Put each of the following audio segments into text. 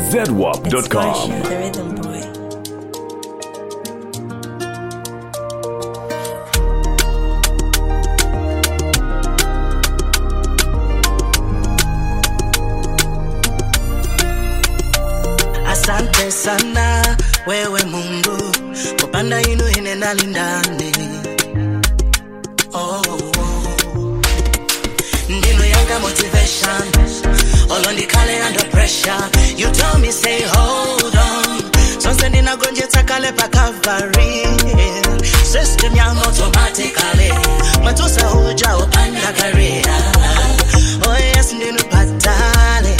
ZWAP.com. The Rhythm Boy. Asante sana wewe Mungu kupanda inu inenda lindani. Oh, ndino yanga motivation olondikale under pressure. You tell me say hold on, so send in a gonje takale pa Calvary. System yang automatically matusa huja upanda career. Oh yes, ndino patale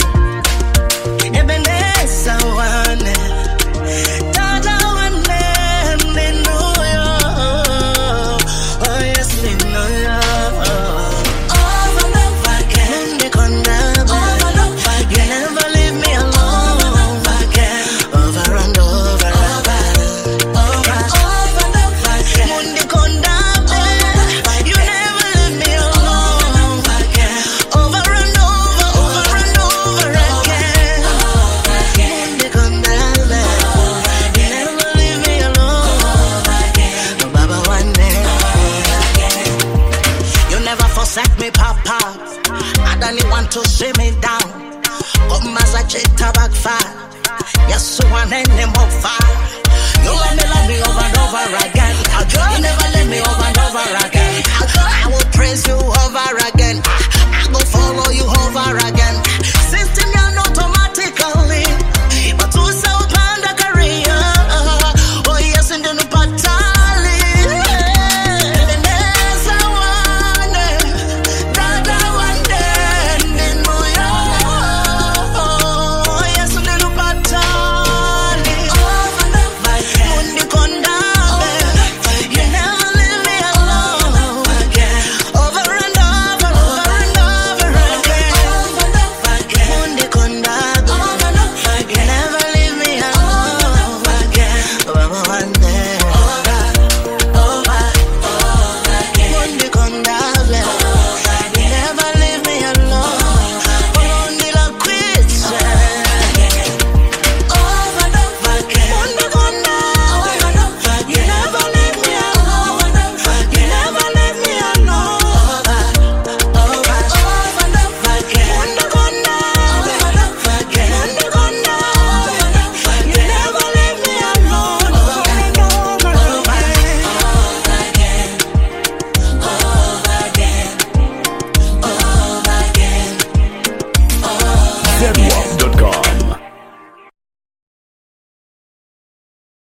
Ebeneza wane Dada wane Ninoyo. Oh yes, ninoyo. Over and over again. Over and over again. You never leave me alone. Over and over again. Over and over again. Over and over again. Mundi kondabe. You never leave me alone. Over and over and over again. Mundi kondabe. You never leave me alone. No baba one day. You never forsake me, Papa. I don't want to see me down. Come as a cheetah backfire. Yes, one and them up fire. You let me over and over again. You never let me over and over again. I will praise you over again. I will follow you over again. System you automatically, but to self and a career. Oh yes, in the new patali. Ebeneza wane, dada wane, ninoyo. Oh yes, in the new patali. Over and over again. Mundi kondabe. You never leave me alone. Over and over again. Mundi kondabe. You never leave me alone. Baba one day. Mundi kondabe. You never leave me alone. Mundi la quitse. Mundi kondabe. You never leave me alone. You never leave me alone. Mundi kondabe. Mundi kondabe. You never leave me alone. ZWAP.com.